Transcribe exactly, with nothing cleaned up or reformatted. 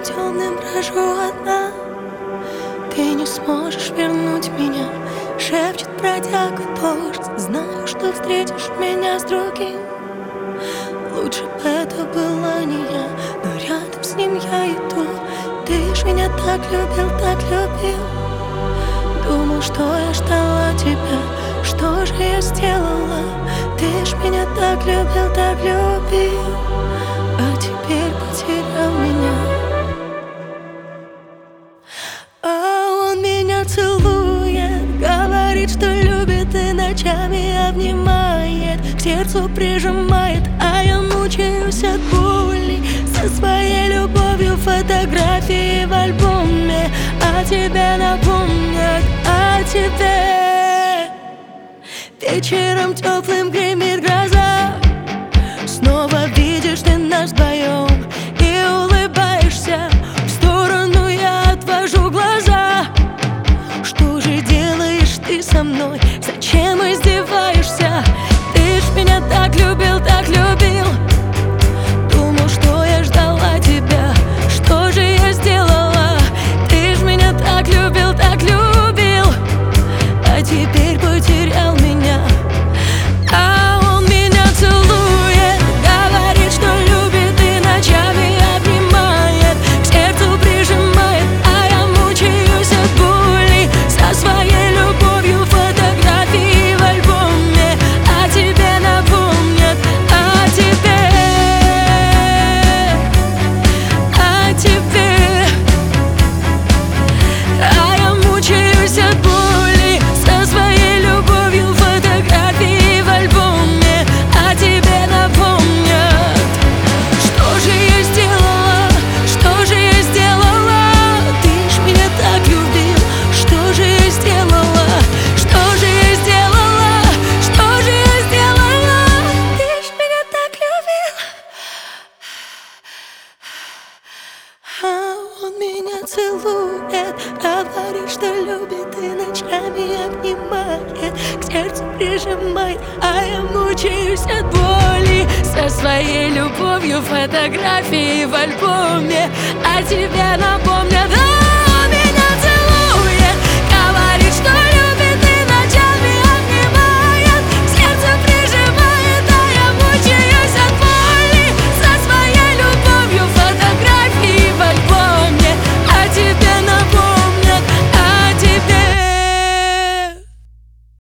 темным брожу одна. Ты не сможешь вернуть меня, шепчет бродяга дождь. Знаю, что встретишь меня с другим. Лучше бы это была не я, но рядом с ним я иду. Ты ж меня так любил, так любил. Думал, что я ждала тебя, что же я сделала? Ты ж меня так любил, так любил, а теперь потерял меня. А он меня целует, говорит, что любит и ночами обнимает, к сердцу прижимает, а я мучаюсь от боли. Со своей любовью фотографии в альбоме о тебе напомнят, о тебе. Вечером теплым гремит гроза, снова видишь ты нас вдвоем и улыбаешься. В сторону я отвожу глаза. Что же делаешь ты со мной? Зачем издеваешься? Ты ж меня так любил, так любил. Думал, что я ждала тебя. Что же я сделала? Ты ж меня так любил, так любил, а теперь потерял меня. А он меня целует, говорит, что любит и ночами обнимает, к сердцу прижимает, а я мучаюсь от боли. Со своей любовью фотографии в альбоме о тебе напомнят, о тебе, о тебе. А я мучаюсь от боли. Со своей любовью фотографии в альбоме о тебе напомнят. Что же я сделала? Что же я сделала? Ты ж меня так любил. Что же я сделала? Что же я сделала? Что же я сделала? Ты ж меня так любил. А он меня целует, говорит, что любит и ночами обнимает, к сердцу прижимает, а я мучаюсь от боли. Со своей любовью фотографии в альбоме о тебе напомнят.